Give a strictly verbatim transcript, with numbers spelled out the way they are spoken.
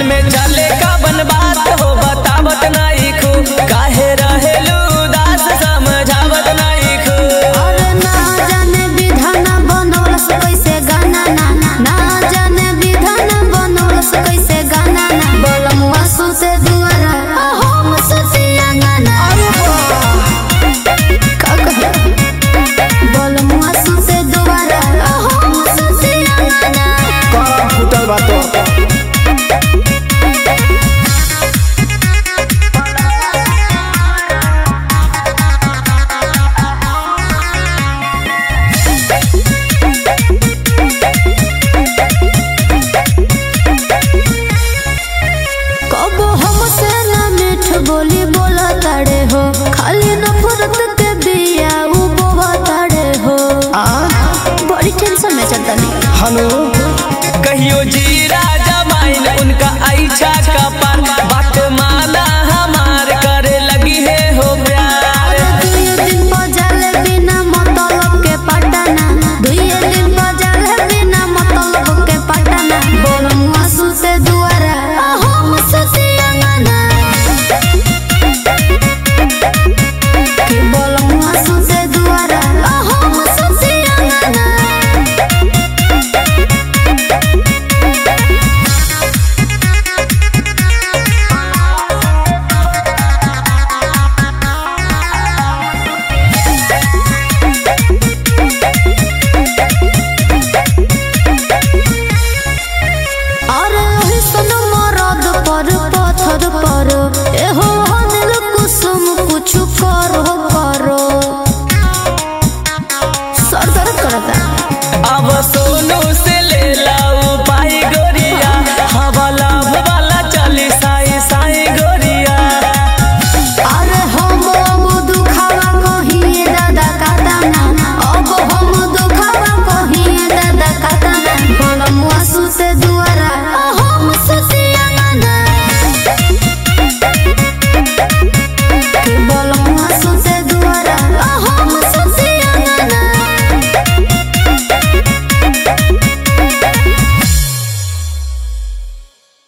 मन में चले का बन बात हो बतावत नहीं खू काहे रहेलू दास समझावत नहीं खू। अरे ना जाने विधान बनौल से कैसे गाना ना ना जाने विधान बनौल से कैसे गाना ना बोलमुआ सुते दुआरा हम सुतिया गाना का कहे बोलमुआ सुते दुआरा हम सुतिया गाना कौन फुटल बात बोली बोला ताड़े हो खाली नफरत के बिया उ बोवा ताड़े हो बड़ी टेंशन में चलता नहीं हनु कहियो जीरा